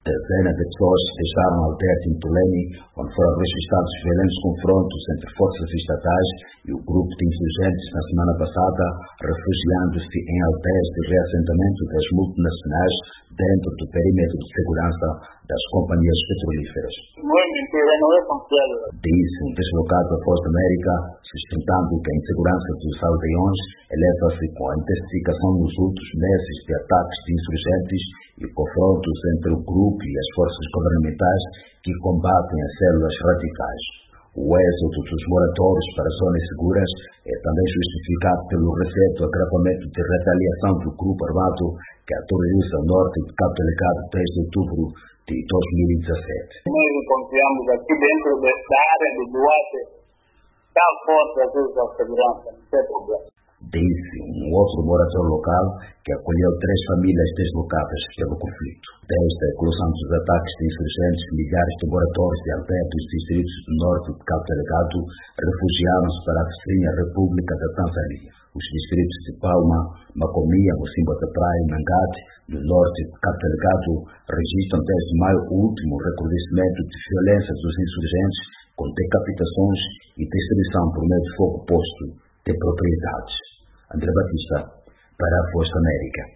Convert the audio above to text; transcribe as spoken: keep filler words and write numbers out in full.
Dezenas de pessoas deixaram a aldeia em Tolene, onde foram registrados violentos confrontos entre forças estatais e o grupo de insurgentes na semana passada, refugiando-se em aldeias de reassentamento das multinacionais dentro do perímetro de segurança das companhias petrolíferas. Disse um deslocado da Voz da América, sustentando que a insegurança dos aldeões eleva-se com a intensificação nos últimos meses de ataques de insurgentes e confrontos entre o grupo e as forças governamentais que combatem as células radicais. O êxodo dos moradores para zonas seguras é também justificado pelo recente agravamento de retaliação do grupo armado que aterroriza o norte de Cabo Delgado desde outubro de dois mil e dezassete. Nós encontramos aqui dentro da área de Duarte, está forte a sua segurança, não tem problema. Disse um outro morador local que acolheu três famílias deslocadas pelo conflito. Desde a eclosão dos ataques de insurgentes, milhares de moradores de aldeia dos distritos do norte de Cabo Delgado refugiaram-se para a vizinha República da Tanzânia. Os distritos de Palma, Macomia, Mocimboa da Praia e Mangate, no norte de Cabo Delgado, registram desde maio último o recrudescimento de violência dos insurgentes com decapitações e destruição por meio de fogo posto de propriedades. André Batista, para a Voz da América.